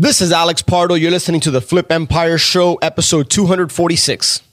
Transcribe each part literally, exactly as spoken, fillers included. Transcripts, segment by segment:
This is Alex Pardo. You're listening to the Flip Empire Show, episode two forty-six.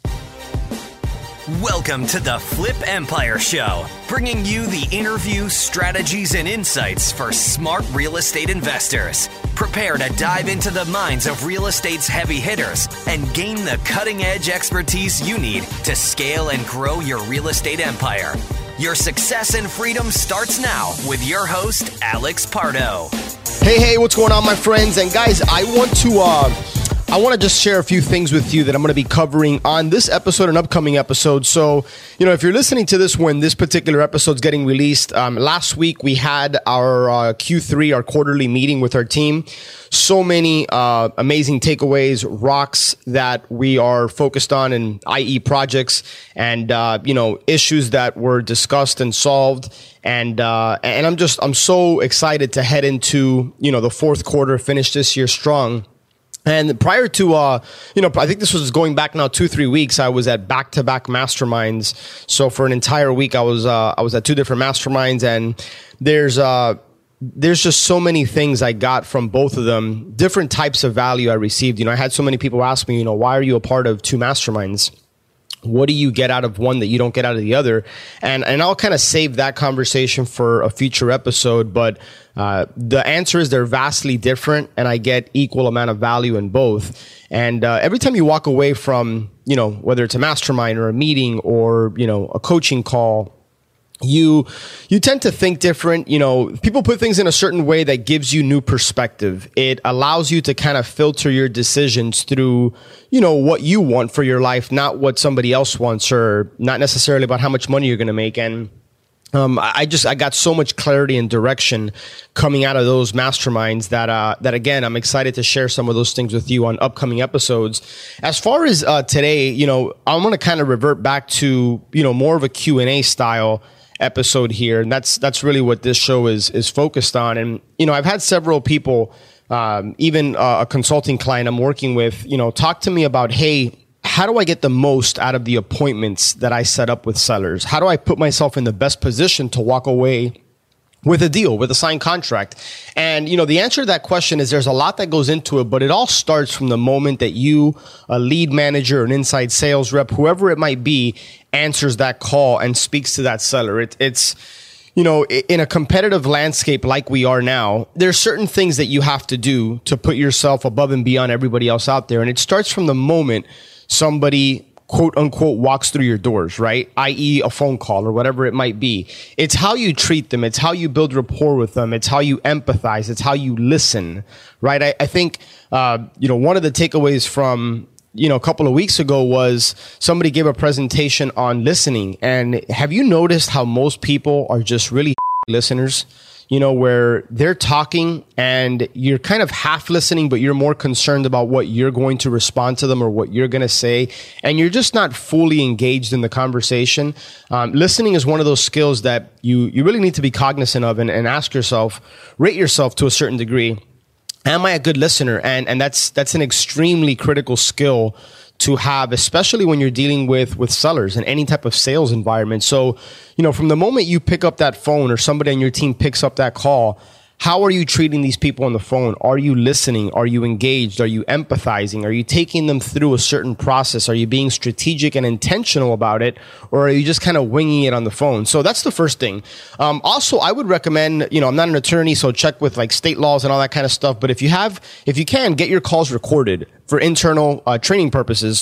Welcome to the Flip Empire Show, bringing you the interview, strategies, and insights for smart real estate investors. Prepare to dive into the minds of real estate's heavy hitters and gain the cutting-edge expertise you need to scale and grow your real estate empire. Your success and freedom starts now with your host, Alex Pardo. Hey, hey, what's going on, my friends? And guys, I want to uh, I want to just share a few things with you that I'm going to be covering on this episode and upcoming episodes. So, you know, if you're listening to this when this particular episode's getting released, um, last week we had our uh, Q three, our quarterly meeting with our team. So many uh, amazing takeaways, rocks that we are focused on, and that is projects and, uh, you know, issues that were discussed and solved. And, uh, and I'm just, I'm so excited to head into, you know, the fourth quarter, finish this year strong. And prior to, uh, you know, I think this was going back now two, three weeks, I was at back-to-back masterminds. So for an entire week, I was, uh, I was at two different masterminds, and there's, uh, there's just so many things I got from both of them, different types of value I received. You know, I had so many people ask me, you know, why are you a part of two masterminds? What do you get out of one that you don't get out of the other? And and I'll kind of save that conversation for a future episode. But uh, the answer is they're vastly different, and I get equal amount of value in both. And uh, every time you walk away from, you know, whether it's a mastermind or a meeting or, you know, a coaching call, you you tend to think different. You know, people put things in a certain way that gives you new perspective. It allows you to kind of filter your decisions through, you know, what you want for your life, not what somebody else wants, or not necessarily about how much money you're going to make. And um, I just I got so much clarity and direction coming out of those masterminds that uh, that again, I'm excited to share some of those things with you on upcoming episodes. As far as uh, today, you know, I'm going to kind of revert back to, you know, more of a Q and A style episode here, and that's that's really what this show is is focused on. And you know, I've had several people, um, even uh, a consulting client I'm working with, you know, talk to me about, hey, how do I get the most out of the appointments that I set up with sellers? How do I put myself in the best position to walk away with a deal, with a signed contract? And, you know, the answer to that question is there's a lot that goes into it, but it all starts from the moment that you, a lead manager, an inside sales rep, whoever it might be, answers that call and speaks to that seller. It, it's, you know, in a competitive landscape like we are now, there's certain things that you have to do to put yourself above and beyond everybody else out there. And it starts from the moment somebody quote unquote walks through your doors, right? that is a phone call or whatever it might be. It's how you treat them. It's how you build rapport with them. It's how you empathize. It's how you listen, right? I, I think, uh, you know, one of the takeaways from, you know, a couple of weeks ago was somebody gave a presentation on listening. And have you noticed how most people are just really listeners? You know, where they're talking and you're kind of half listening, but you're more concerned about what you're going to respond to them or what you're going to say. And you're just not fully engaged in the conversation. Um, listening is one of those skills that you, you really need to be cognizant of and, and ask yourself, rate yourself to a certain degree. Am I a good listener? And, and that's, that's an extremely critical skill to have, especially when you're dealing with, with sellers in any type of sales environment. So, you know, from the moment you pick up that phone or somebody on your team picks up that call, how are you treating these people on the phone? Are you listening? Are you engaged? Are you empathizing? Are you taking them through a certain process? Are you being strategic and intentional about it? Or are you just kind of winging it on the phone? So that's the first thing. Um, also, I would recommend, you know, I'm not an attorney, so check with like state laws and all that kind of stuff. But if you have, if you can, get your calls recorded for internal uh, training purposes.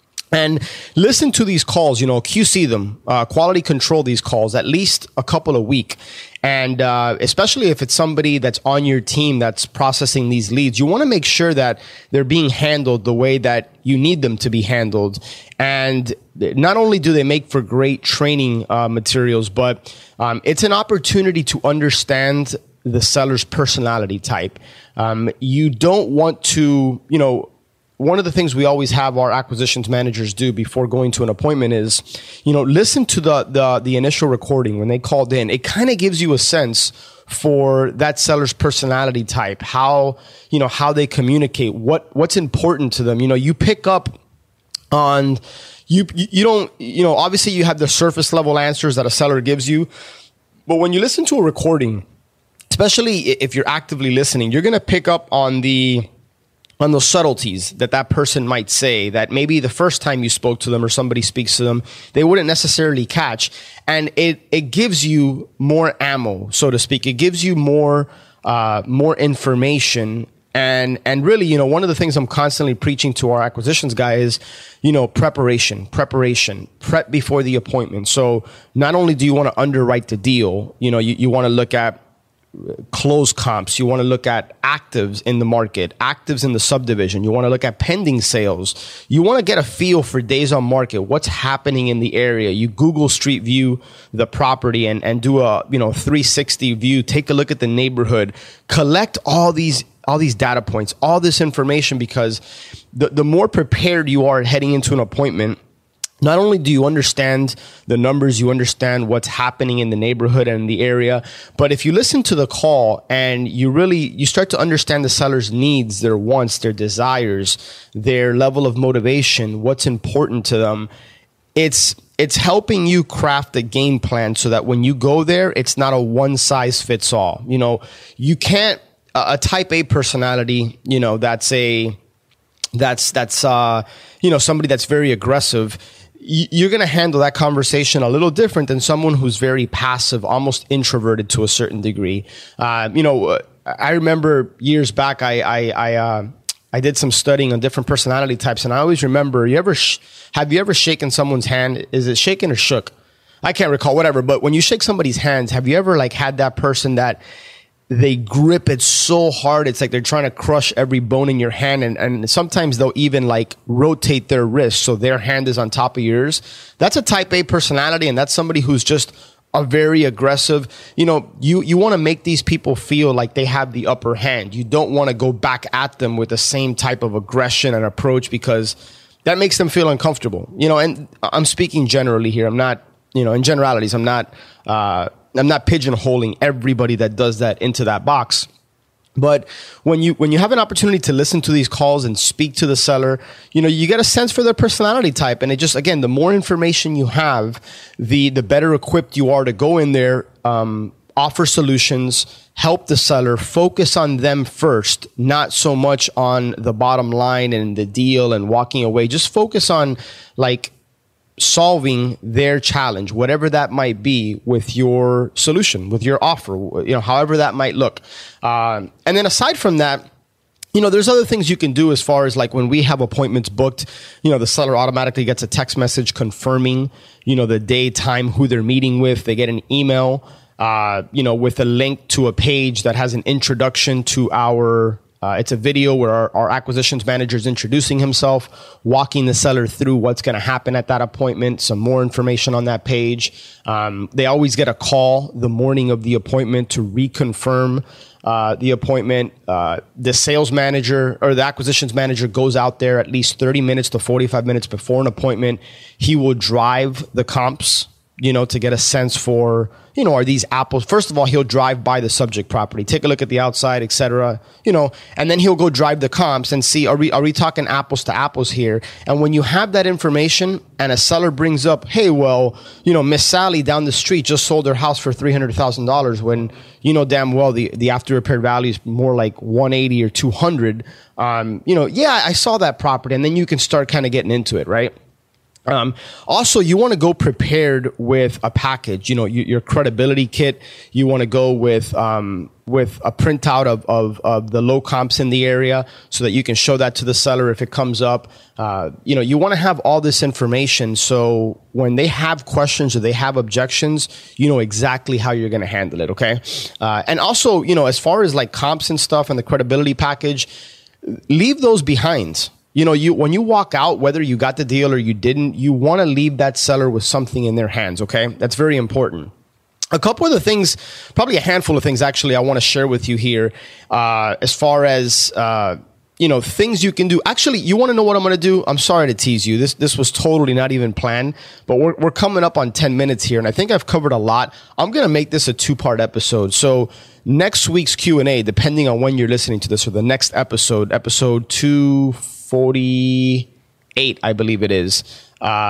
And listen to these calls, you know, Q C them, uh, quality control these calls at least a couple a week. And uh, especially if it's somebody that's on your team that's processing these leads, you want to make sure that they're being handled the way that you need them to be handled. And not only do they make for great training uh, materials, but um, it's an opportunity to understand the seller's personality type. Um, you don't want to, you know, one of the things we always have our acquisitions managers do before going to an appointment is, you know, listen to the the, the initial recording when they called in. It kind of gives you a sense for that seller's personality type, how, you know, how they communicate, what what's important to them. You know, you pick up on, you you don't, you know, obviously you have the surface level answers that a seller gives you, but when you listen to a recording, especially if you're actively listening, you're going to pick up on the on those subtleties that that person might say that maybe the first time you spoke to them or somebody speaks to them, they wouldn't necessarily catch. And it, it gives you more ammo, so to speak. It gives you more, uh, more information. And, and really, you know, one of the things I'm constantly preaching to our acquisitions guy is, you know, preparation, preparation, prep before the appointment. So not only do you want to underwrite the deal, you know, you, you want to look at close comps. You want to look at actives in the market, actives in the subdivision. You want to look at pending sales. You want to get a feel for days on market, what's happening in the area. You Google Street View the property and, and do a, you know, three sixty view. Take a look at the neighborhood. Collect all these all these data points, all this information, because the, the more prepared you are heading into an appointment, not only do you understand the numbers, you understand what's happening in the neighborhood and the area, but if you listen to the call and you really, you start to understand the seller's needs, their wants, their desires, their level of motivation, what's important to them, it's, it's helping you craft a game plan so that when you go there, it's not a one size fits all. You know, you can't, a, a type A personality, you know, that's a, that's, that's, uh, you know, somebody that's very aggressive. You're going to handle that conversation a little different than someone who's very passive, almost introverted to a certain degree. Uh, you know, I remember years back, I I I, uh, I did some studying on different personality types, and I always remember. You ever sh- have you ever shaken someone's hand? Is it shaken or shook? I can't recall. Whatever. But when you shake somebody's hands, have you ever like had that person that they grip it so hard, it's like they're trying to crush every bone in your hand, and, and sometimes they'll even like rotate their wrist so their hand is on top of yours. That's a type A personality, and that's somebody who's just a very aggressive. You know, you, you want to make these people feel like they have the upper hand. You don't want to go back at them with the same type of aggression and approach, because that makes them feel uncomfortable. You know, and I'm speaking generally here. I'm not, you know, in generalities, I'm not, uh, I'm not pigeonholing everybody that does that into that box. But when you when you have an opportunity to listen to these calls and speak to the seller, you know, you get a sense for their personality type. And it just, again, the more information you have, the the better equipped you are to go in there, um, offer solutions, help the seller, focus on them first, not so much on the bottom line and the deal and walking away. Just focus on like solving their challenge, whatever that might be, with your solution, with your offer, you know, however that might look. Uh, and then aside from that, you know, there's other things you can do as far as like when we have appointments booked, you know, the seller automatically gets a text message confirming, you know, the day, time, who they're meeting with. They get an email, uh, you know, with a link to a page that has an introduction to our Uh, it's a video where our, our acquisitions manager is introducing himself, walking the seller through what's going to happen at that appointment, some more information on that page. Um, they always get a call the morning of the appointment to reconfirm uh, the appointment. Uh, the sales manager or the acquisitions manager goes out there at least thirty minutes to forty-five minutes before an appointment. He will drive the comps, you know, to get a sense for, you know, are these apples? First of all, he'll drive by the subject property, take a look at the outside, et cetera, you know, and then he'll go drive the comps and see, are we, are we talking apples to apples here? And when you have that information and a seller brings up, hey, well, you know, Miss Sally down the street just sold her house for three hundred thousand dollars, when you know damn well the, the after repair value is more like one eighty or two hundred. Um, you know, yeah, I saw that property. And then you can start kind of getting into it, right? Um, also, you want to go prepared with a package, you know, you, your credibility kit. You want to go with, um, with a printout of, of, of the low comps in the area so that you can show that to the seller if it comes up. Uh, you know, you want to have all this information so when they have questions or they have objections, you know exactly how you're going to handle it. Okay. Uh, and also, you know, as far as like comps and stuff and the credibility package, leave those behind. You know, you when you walk out, whether you got the deal or you didn't, you want to leave that seller with something in their hands, okay? That's very important. A couple of the things, probably a handful of things, actually, I want to share with you here uh, as far as, uh, you know, things you can do. Actually, you want to know what I'm going to do? I'm sorry to tease you. This this was totally not even planned, but we're, we're coming up on ten minutes here, and I think I've covered a lot. I'm going to make this a two-part episode. So next week's Q and A, depending on when you're listening to this, or the next episode, episode two forty-eight, I believe it is. Um,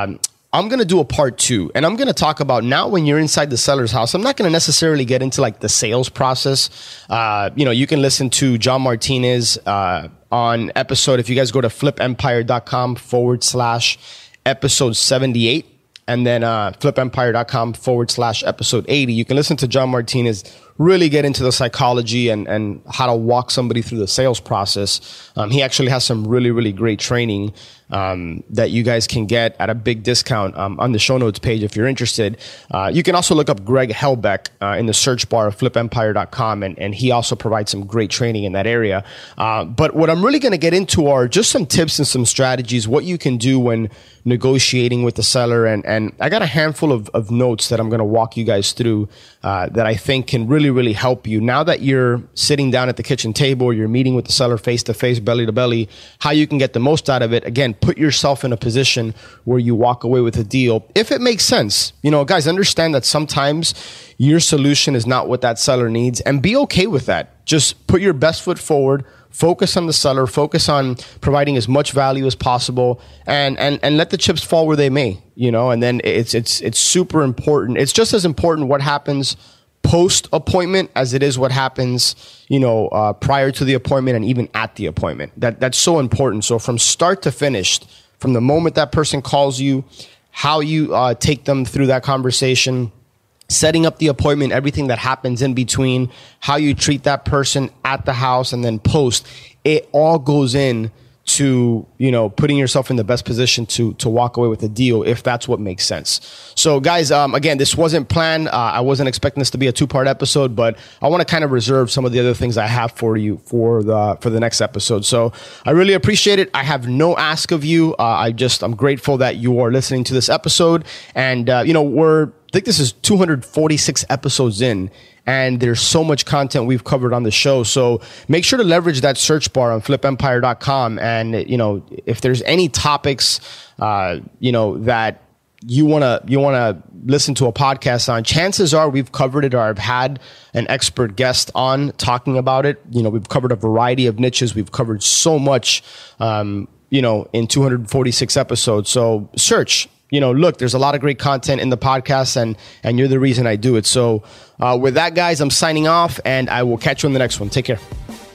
I'm going to do a part two, and I'm going to talk about now when you're inside the seller's house. I'm not going to necessarily get into like the sales process. Uh, you know, you can listen to John Martinez uh, on episode, if you guys go to flipempire.com forward slash episode seventy-eight, and then uh, flipempire.com forward slash episode eighty. You can listen to John Martinez really get into the psychology and, and how to walk somebody through the sales process. Um, he actually has some really, really great training um, that you guys can get at a big discount um, on the show notes page if you're interested. Uh, you can also look up Greg Helbeck uh, in the search bar of flip empire dot com, and, and he also provides some great training in that area. Uh, but what I'm really going to get into are just some tips and some strategies, what you can do when negotiating with the seller. And, and I got a handful of, of notes that I'm going to walk you guys through uh, that I think can really, really help you now that you're sitting down at the kitchen table or you're meeting with the seller face to face, belly to belly, how you can get the most out of it. Again, put yourself in a position where you walk away with a deal if it makes sense. You know, guys, understand that sometimes your solution is not what that seller needs, and be okay with that. Just put your best foot forward. Focus on the seller, focus on providing as much value as possible, and, and, and let the chips fall where they may, you know, and then it's, it's, it's super important. It's just as important what happens post appointment as it is what happens, you know, uh, prior to the appointment and even at the appointment. That, that's so important. So from start to finish, from the moment that person calls you, how you uh, take them through that conversation, setting up the appointment, everything that happens in between, how you treat that person at the house, and then post, it all goes in to, you know, putting yourself in the best position to to walk away with a deal if that's what makes sense. So guys, um, again, this wasn't planned. Uh, I wasn't expecting this to be a two-part episode, but I want to kind of reserve some of the other things I have for you for the for the next episode. So I really appreciate it. I have no ask of you. Uh, I just, I'm grateful that you are listening to this episode. And, uh, you know, we're, I think this is two hundred forty-six episodes in, and there's so much content we've covered on the show. So make sure to leverage that search bar on flip empire dot com. And, you know, if there's any topics, uh, you know, that you want to, you want to listen to a podcast on, chances are we've covered it, or I've had an expert guest on talking about it. You know, we've covered a variety of niches. We've covered so much, um, you know, in two hundred forty-six episodes. So search. You know, look, there's a lot of great content in the podcast, and, and you're the reason I do it. So uh, with that, guys, I'm signing off, and I will catch you in the next one. Take care.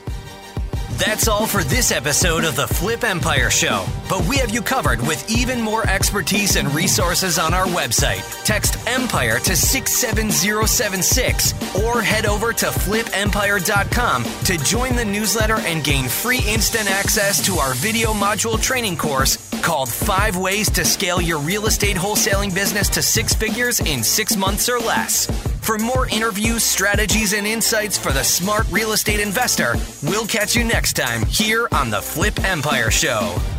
That's all for this episode of the Flip Empire Show, but we have you covered with even more expertise and resources on our website. Text EMPIRE to six seven zero seven six or head over to flip empire dot com to join the newsletter and gain free instant access to our video module training course called Five Ways to Scale Your Real Estate Wholesaling Business to Six Figures in Six Months or Less. For more interviews, strategies, and insights for the smart real estate investor, we'll catch you next time here on the Flip Empire Show.